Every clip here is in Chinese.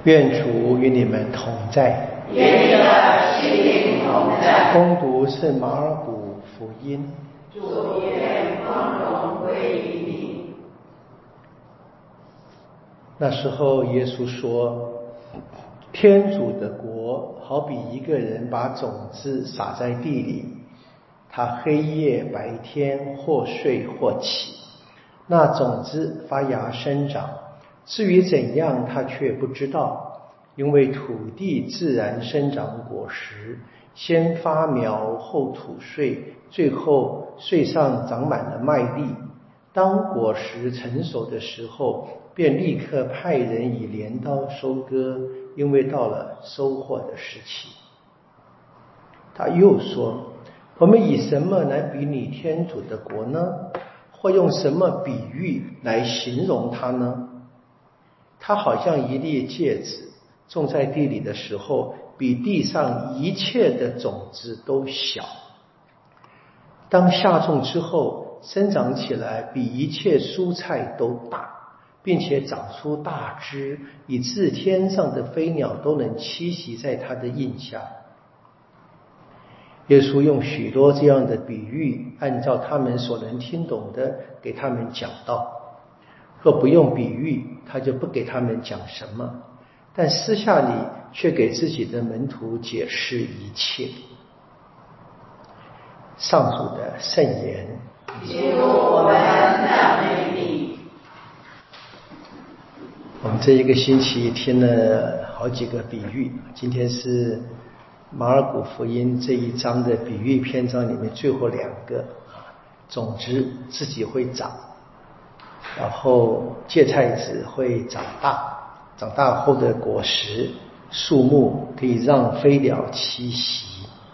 愿主与你们同在。 愿你的心灵同在。 恭读圣马尔谷福音。 主愿光荣归于你。 那时候耶稣说，天主的国好比一个人把种子撒在地里，他黑夜白天或睡或起，那种子发芽生长，至于怎样他却不知道，因为土地自然生长果实，先发苗后吐穗，最后穗上长满了麦粒。当果实成熟的时候，便立刻派人以镰刀收割，因为到了收获的时期。他又说，我们以什么来比拟天主的国呢？或用什么比喻来形容它呢？它好像一粒芥子，种在地里的时候，比地上一切的种子都小。当下种之后，生长起来比一切蔬菜都大，并且长出大枝，以致天上的飞鸟都能栖息在它的荫下。耶稣用许多这样的比喻，按照他们所能听懂的给他们讲道。若不用比喻，他就不给他们讲什么，但私下里却给自己的门徒解释一切。上主的圣言。 基督，我们赞美你。 我们这一个星期听了好几个比喻，今天是马尔谷福音这一章的比喻篇章里面最后两个。种子自己会长，然后芥菜籽会长大，长大后的果实树木可以让飞鸟栖息。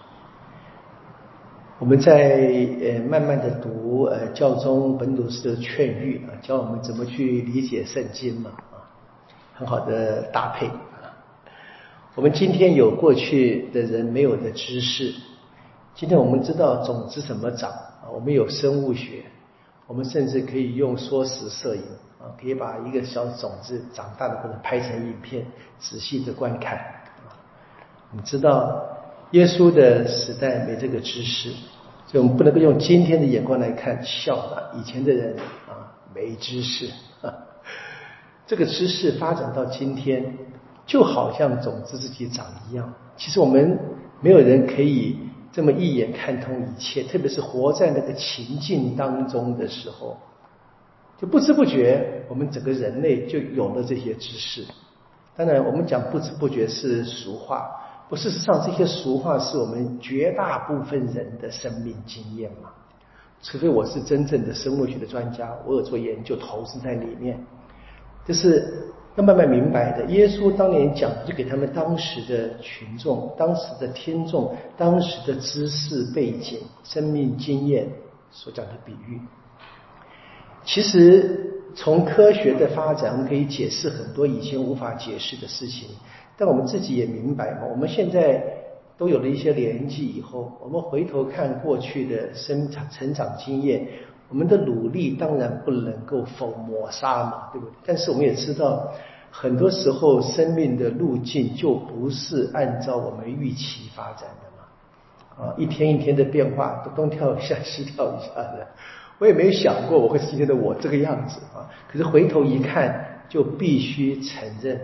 我们在慢慢的读教宗本笃斯的劝谕教我们怎么去理解圣经嘛，很好的搭配。我们今天有过去的人没有的知识，今天我们知道种子怎么长，我们有生物学，我们甚至可以用缩时摄影可以把一个小种子长大的过程拍成影片，仔细的观看。我们知道耶稣的时代没这个知识，所以我们不能够用今天的眼光来看，笑了以前的人没知识。这个知识发展到今天，就好像种子自己长一样。其实我们没有人可以这么一眼看通一切，特别是活在那个情境当中的时候，就不知不觉我们整个人类就有了这些知识。当然我们讲不知不觉是俗话，事实上这些俗话是我们绝大部分人的生命经验嘛。除非我是真正的生物学的专家，我有做研究投资在里面，就是要慢慢明白的。耶稣当年讲就给他们当时的群众、当时的听众、当时的知识背景、生命经验所讲的比喻。其实从科学的发展，我们可以解释很多以前无法解释的事情，但我们自己也明白嘛，我们现在都有了一些年纪以后，我们回头看过去的成长经验，我们的努力当然不能够抹杀嘛，对不对？但是我们也知道，很多时候生命的路径就不是按照我们预期发展的嘛，一天一天的变化，东跳一下西跳一下的。我也没有想过我会是今天的我这个样子可是回头一看，就必须承认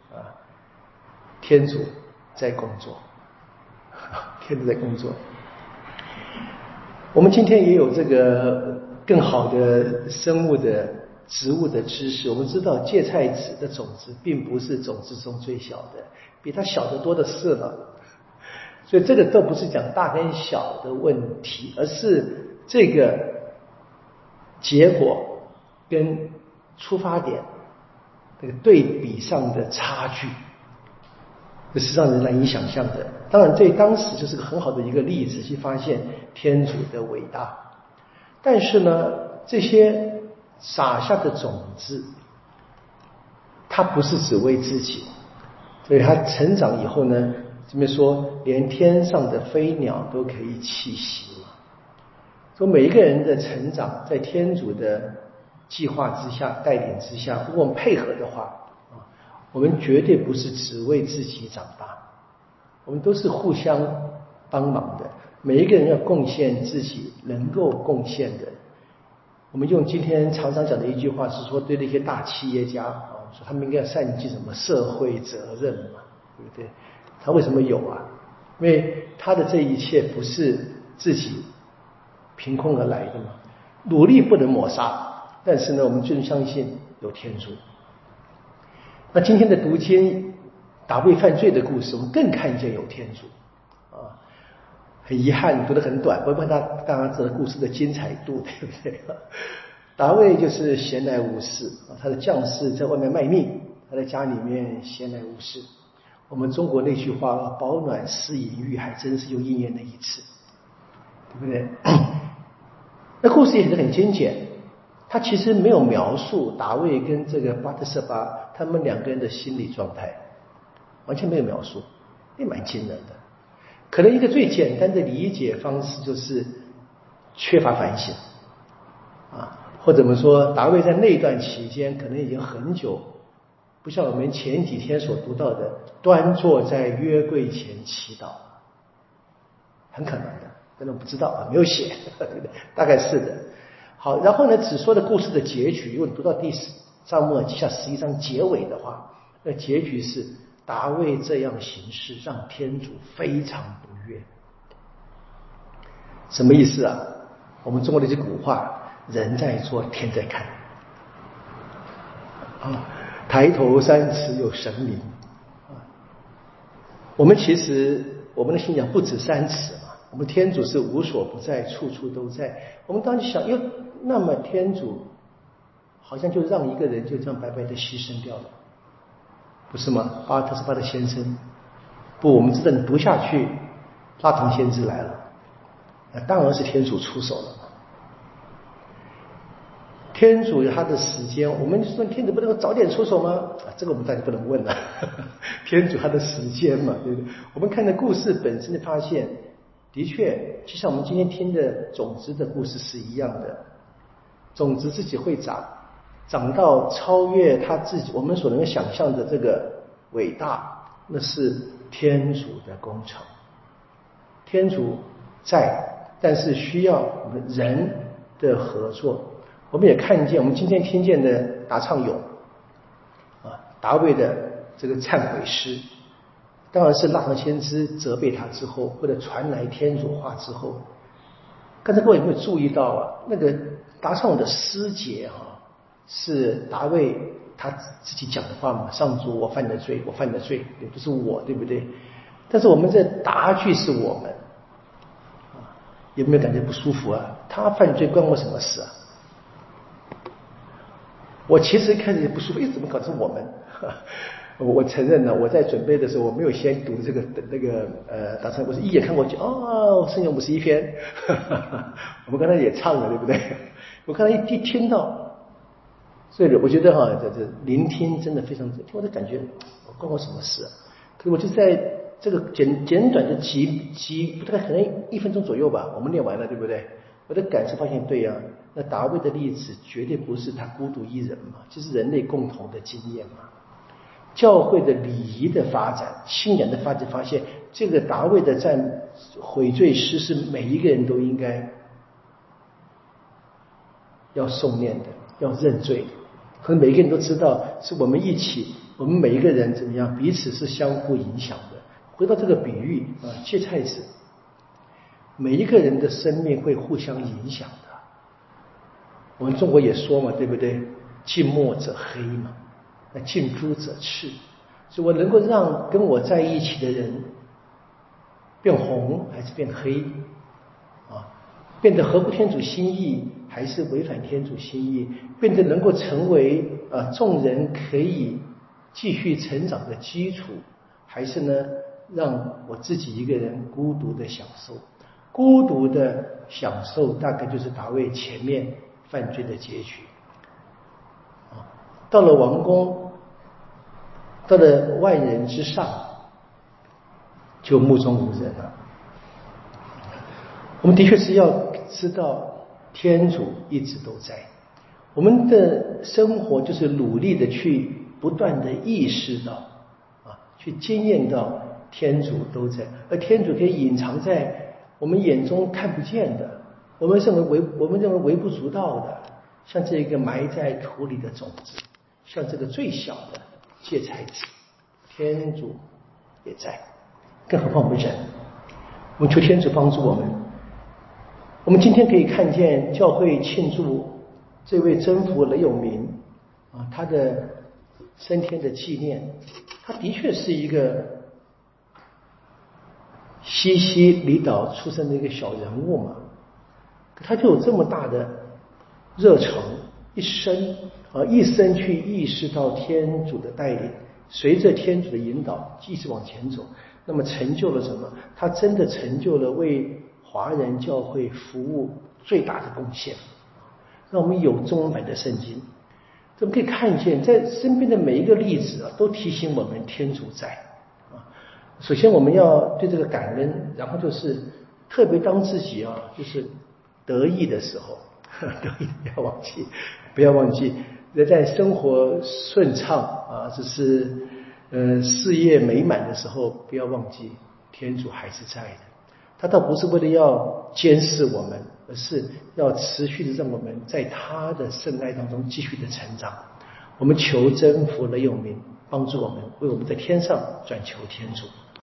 天主在工作，天主在工作。我们今天也有这个更好的生物的植物的知识，我们知道芥菜籽的种子并不是种子中最小的，比它小得多的是了。所以这个都不是讲大跟小的问题，而是这个结果跟出发点这个对比上的差距，这是让人难以想象的。当然这当时就是个很好的一个例子，去发现天主的伟大。但是呢，这些撒下的种子它不是只为自己，所以它成长以后呢，这边说连天上的飞鸟都可以栖息嘛。所以每一个人的成长在天主的计划之下、带领之下，如果我们配合的话我们绝对不是只为自己长大，我们都是互相帮忙的，每一个人要贡献自己能够贡献的。我们用今天常常讲的一句话是说，对那些大企业家说他们应该要善尽什么社会责任嘛，对不对？他为什么有啊？因为他的这一切不是自己凭空而来的嘛，努力不能抹杀，但是呢，我们最相信有天主。那今天的读经大卫犯罪的故事，我们更看见有天主啊。很遗憾读得很短，我问大家知道故事的精彩度，对不对？大卫就是闲来无事啊，他的将士在外面卖命，他在家里面闲来无事。我们中国那句话“饱暖思淫欲”还真是又应验了一次，对不对？那故事也是很精简，他其实没有描述大卫跟这个巴特瑟巴他们两个人的心理状态，完全没有描述，也蛮惊人的。可能一个最简单的理解方式就是缺乏反省啊，或者我们说大卫在那段期间可能已经很久，不像我们前几天所读到的端坐在约柜前祈祷，很可能的，但是我不知道啊，没有写，对不对？大概是的。好，然后呢，只说的故事的结局，如果你读到第撒母耳记下11章结尾的话，那结局是大卫这样行事让天主非常不悦。什么意思啊？我们中国的一句古话，人在做天在看啊，抬头三尺有神明啊。我们其实我们的信仰不止3尺嘛，我们天主是无所不在，处处都在。我们当时想，哟，那么天主好像就让一个人就这样白白的牺牲掉了，不是吗？巴特瑟巴的先生，不，我们知道你读下去，拉唐先知来了，那当然是天主出手了。天主有他的时间，我们说天主不能够早点出手吗？这个我们大家不能问了。天主他的时间嘛，对不对？我们看的故事本身的发现，的确就像我们今天听的种子的故事是一样的，种子自己会长到超越他自己我们所能想象的这个伟大，那是天主的工程。天主在，但是需要我们人的合作。我们也看见，我们今天听见的答唱咏啊，大卫的这个忏悔诗，当然是拉唐先知责备他之后，或者传来天主话之后。刚才各位有没有注意到啊？那个答唱咏的诗节是大卫他自己讲的话嘛？上主，我犯的罪，我犯的罪，也不是我，对不对？但是我们这答句是我们啊，有没有感觉不舒服啊？他犯罪关我什么事啊？我其实一开始也不舒服，怎么搞成我们？我承认了，我在准备的时候我没有先读这个答唱，我是一眼看过去，圣咏51篇，我们刚才也唱了，对不对？我刚才一听到，所以我觉得这聆听真的非常，听我的感觉，关我什么事啊？可是我就在这个简短的大概可能1分钟左右吧，我们念完了，对不对？我的感受发现，对啊，那大卫的例子绝对不是他孤独一人嘛，就是人类共同的经验嘛。教会的礼仪的发展，信仰的发展，发现这个大卫的悔罪诗是每一个人都应该要诵念的，要认罪的。可能每一个人都知道，是我们一起，我们每一个人怎么样，彼此是相互影响的。回到这个比喻啊，切菜子，每一个人的生命会互相影响的。我们中国也说嘛，对不对？近墨者黑嘛。那近朱者赤，所以我能够让跟我在一起的人变红还是变黑啊？变得合乎天主心意还是违反天主心意？变得能够成为众人可以继续成长的基础，还是呢让我自己一个人孤独的享受？孤独的享受大概就是大卫前面犯罪的结局。到了王宫，到了万人之上，就目中无人了。我们的确是要知道天主一直都在，我们的生活就是努力的去不断的意识到去经验到天主都在，而天主可以隐藏在我们眼中看不见的，我们认为微不足道的，像这个埋在土里的种子，像这个最小的芥菜籽，天主也在，更何况我们人。我们求天主帮助我们。我们今天可以看见教会庆祝这位真福雷永明他的升天的纪念，他的确是一个西西里岛出生的一个小人物嘛，他就有这么大的热诚，一生去意识到天主的带领，随着天主的引导继续往前走，那么成就了什么？他真的成就了为华人教会服务最大的贡献，让我们有中文版的圣经。我们可以看见在身边的每一个例子都提醒我们天主在首先我们要对这个感恩，然后就是特别当自己就是得意的时候，得意不要忘记在生活顺畅只是事业美满的时候，不要忘记天主还是在的。他倒不是为了要监视我们，而是要持续的让我们在他的圣爱当中继续的成长。我们求真福雷永明帮助我们，为我们在天上转求天主。